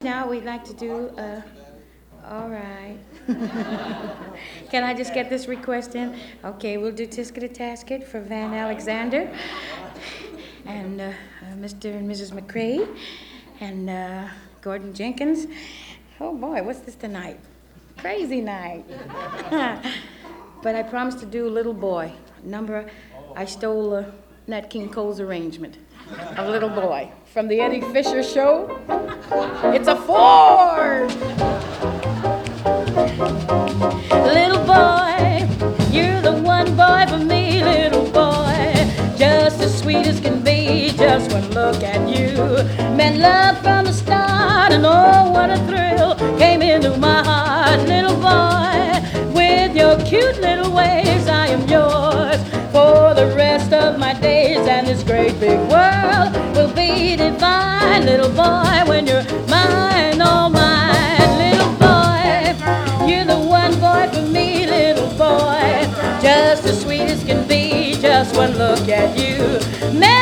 Now we'd like to do, all right. Can I just get this request in? Okay, we'll do Tisket a Tasket for Van Alexander and Mr. and Mrs. McCrae and Gordon Jenkins. Oh boy, what's this tonight? Crazy night. But I promised to do Little Boy. Number, I stole Nat King Cole's arrangement of Little Boy from the Eddie Fisher Show. It's a Ford! Little boy, you're the one boy for me, little boy. Just as sweet as can be, just one look at you. Meant love from the start, and oh, what a thrill came into my heart. Little boy, with your cute little ways, I am yours for the rest of my days. And this great big world will be divine, little boy, when you're mine, all mine. Little boy, you're the one boy for me, little boy. Just as sweet as can be, just one look at you. Man,